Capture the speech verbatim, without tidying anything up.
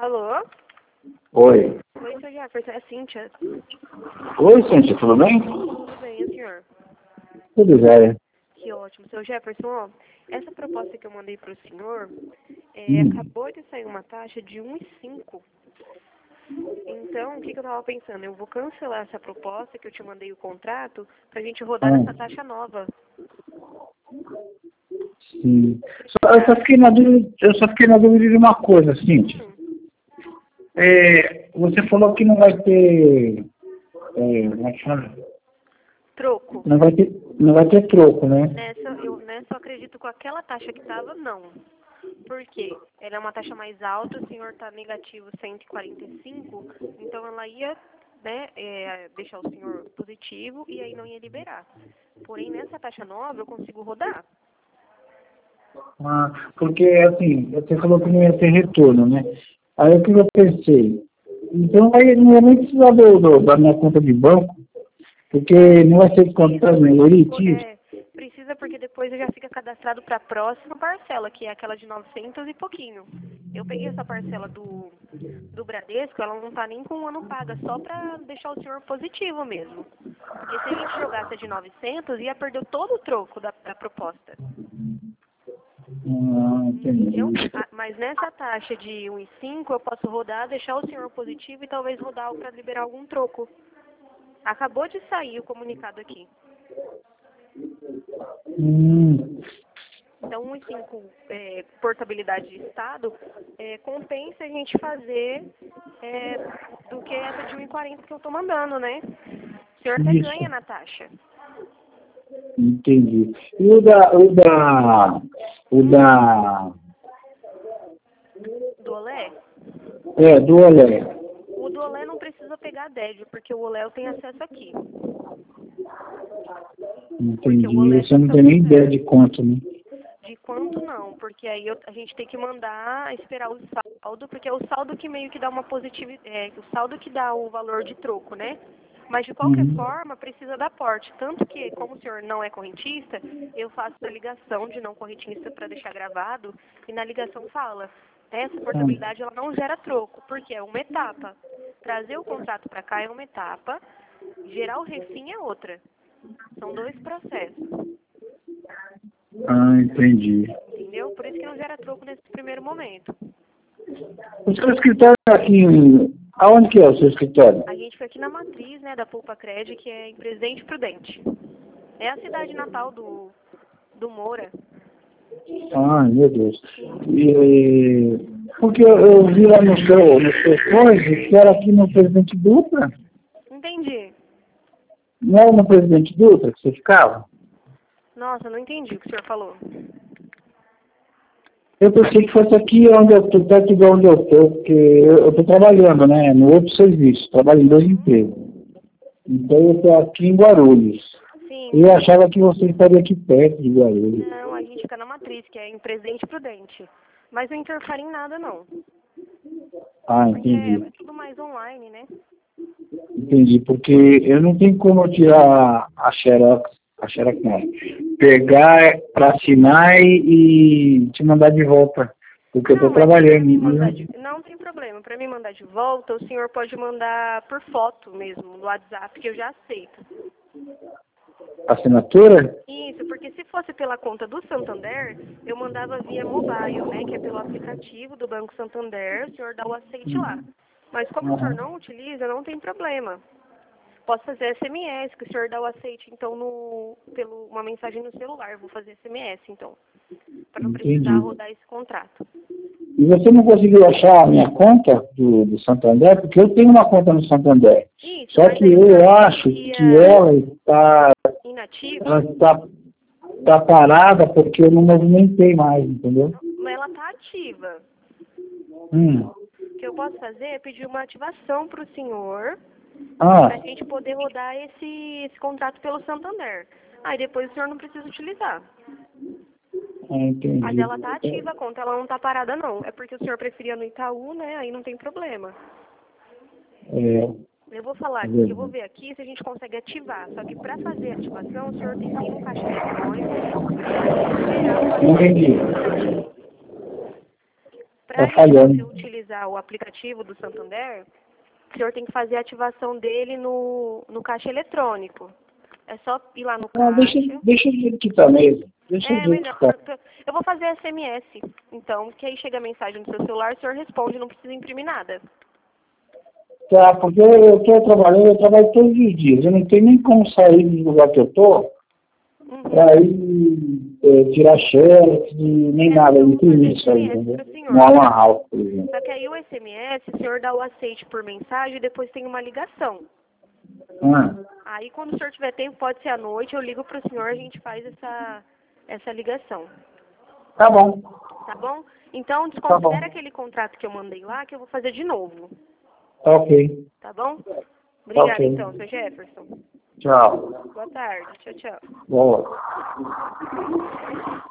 Alô? Oi. Oi, seu Jefferson, é a Cíntia. Oi, Cíntia, tudo bem? Tudo bem, e o senhor? Tudo jóia. Que ótimo. Seu Jefferson, ó, essa proposta que eu mandei para o senhor, é, Hum. acabou de sair uma taxa de um vírgula cinco. Então, o que, que eu estava pensando? Eu vou cancelar essa proposta que eu te mandei o contrato para a gente rodar Ah. nessa taxa nova. Sim. Só- eu, só fiquei na dúvida, eu só fiquei na dúvida de uma coisa, Cíntia. Hum, É, você falou que não vai ter... É, como é que chama? troco. Não vai ter, não vai ter troco, né? Nessa, eu nessa eu acredito com aquela taxa que estava, não. Por quê? Ela é uma taxa mais alta, o senhor está negativo cento e quarenta e cinco, então ela ia, né, é, deixar o senhor positivo e aí não ia liberar. Porém, nessa taxa nova eu consigo rodar. Ah, porque, assim, você falou que não ia ter retorno, né? Aí o que eu pensei? Então, aí não ia nem precisar do, do- da minha conta de banco, porque não vai ser descontado no Euritiz. É, precisa porque depois já fica cadastrado para a próxima parcela, que é aquela de novecentos e pouquinho. Eu peguei essa parcela do, do Bradesco, ela não está nem com um ano paga, só para deixar o senhor positivo mesmo. Porque se a gente jogasse a de novecentos, ia perder todo o troco da, da proposta. Ah, Entendeu? entendi. Ah, mas nessa taxa de um vírgula cinco eu posso rodar, deixar o senhor positivo e talvez rodar para liberar algum troco. Acabou de sair o comunicado aqui. Hum, Então, um vírgula cinco é, portabilidade de estado é, compensa a gente fazer é, do que essa de um vírgula quarenta que eu estou mandando, né? O senhor até isso, ganha na taxa. entendi. E o da, o da, o da, Do Olé? é, do Olé, O do Olé não precisa pegar D E D, porque o Olé eu tenho acesso aqui. Porque o Olé entendi. é Você do não tem nem ideia Santander. de quanto, né? De quanto não, porque aí eu- a gente tem que mandar esperar o saldo, porque é o saldo que meio que dá uma positividade, é, o saldo que dá o valor de troco, né? Mas de qualquer Uhum. forma precisa dar porte, tanto que como o senhor não é correntista, eu faço a ligação de não correntista para deixar gravado e na ligação fala, essa portabilidade ela não gera troco, porque é uma etapa. Trazer o contrato para cá é uma etapa, gerar o refim é outra. São dois processos. Ah, entendi. Entendeu? Por isso que não gera troco nesse primeiro momento. O seu escritório é aqui em... Aonde que é o seu escritório? A gente foi aqui na matriz, né, da Pulpa Cred, que é em Presidente Prudente. É a cidade natal do, do Moura. Ai, meu Deus. E, porque eu, eu vi lá no seu, no seu coisa que era aqui no Presidente Dutra. Entendi. Não era no Presidente Dutra que você ficava? Nossa, não entendi o que o senhor falou. Eu pensei que fosse aqui onde eu estou, perto de onde eu estou, porque eu estou trabalhando, né, no outro serviço, trabalho em dois empregos. Então eu estou aqui em Guarulhos. Sim. Eu achava que você estaria aqui perto de Guarulhos. Não, a gente fica na matriz, que é em Presidente Prudente. Mas não interfere em nada, não. Ah, Porque é entendi. tudo mais online, né? Entendi, porque eu não tenho como eu tirar a xerox, a xerox não, pegar para assinar e, e te mandar de volta, porque eu Não, estou mas pra trabalhando. mim mandar Né? de... Não tem problema. Pra mim mandar de volta, o senhor pode mandar por foto mesmo, no WhatsApp, que eu já aceito. Assinatura? Isso, porque se fosse pela conta do Santander, eu mandava via mobile, né, que é pelo aplicativo do Banco Santander, o senhor dá o aceite lá. Mas como o senhor Uhum. não utiliza, não tem problema. Posso fazer S M S, que o senhor dá o aceite, então, no, pelo, uma mensagem no celular. Eu vou fazer S M S, então, para não precisar Entendi. rodar esse contrato. E você não conseguiu achar a minha conta do, do Santander? Porque eu tenho uma conta no Santander. Isso, Só mas que aí o senhor eu acho preferia que ela está, inativa? ela está, está parada porque eu não movimentei mais, entendeu? Mas ela está ativa. Hum. O que eu posso fazer é pedir uma ativação para o senhor, Ah, para a gente poder rodar esse, esse contrato pelo Santander. Aí depois o senhor não precisa utilizar. ah, entendi. Mas ela está ativa a conta, ela não está parada não. É porque o senhor preferia no Itaú, né? Aí não tem problema. É, Eu vou falar é aqui, eu vou verdade. ver aqui se a gente consegue ativar. Só que para fazer a ativação, o senhor tem que ir no caixa eletrônico e liberar o Não entendi. aplicativo. Para Tá a gente poder falhando. utilizar utilizar o aplicativo do Santander, o senhor tem que fazer a ativação dele no, no caixa eletrônico. É só ir lá no Ah, caixa. deixa, deixa do jeito que tá mesmo. Deixa do É, jeito melhor. que tá. Eu, eu vou fazer S M S. Então, que aí chega a mensagem no seu celular, o senhor responde, não precisa imprimir nada. Tá, porque eu, eu tô trabalhando, eu trabalho todos os dias. Eu não tenho nem como sair do lugar que eu tô, Uhum. pra ir é, tirar xerox, nem É, nada, então, eu vou imprimir fazer isso aí, S M S entendeu? pro senhor. No Alan House, por exemplo. Só que aí o S M S, o senhor dá o aceite por mensagem e depois tem uma ligação. Ah, Aí, quando o senhor tiver tempo, pode ser à noite, eu ligo pro senhor, a gente faz essa, essa ligação. tá bom, Tá bom? Então, tá bom. desconsidera aquele contrato que eu mandei lá, que eu vou fazer de novo. Tá ok. Tá bom? Tá Obrigada, ok. então, seu Jefferson. Tchau. Boa tarde. Tchau, tchau. Boa.